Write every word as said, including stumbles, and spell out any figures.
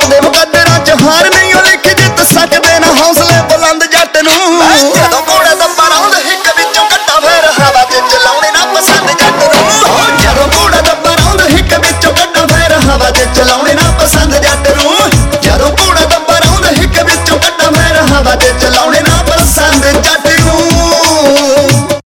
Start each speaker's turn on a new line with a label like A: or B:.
A: ਦੇ ਮੁਕੱਦਰਾਂ ਚ ਹਾਰ ਨਹੀਂ ਉਹ ਲਿਖ ਜਿੱਤ ਸਕਦੇ ਨਾ ਹੌਸਲੇ ਬੁਲੰਦ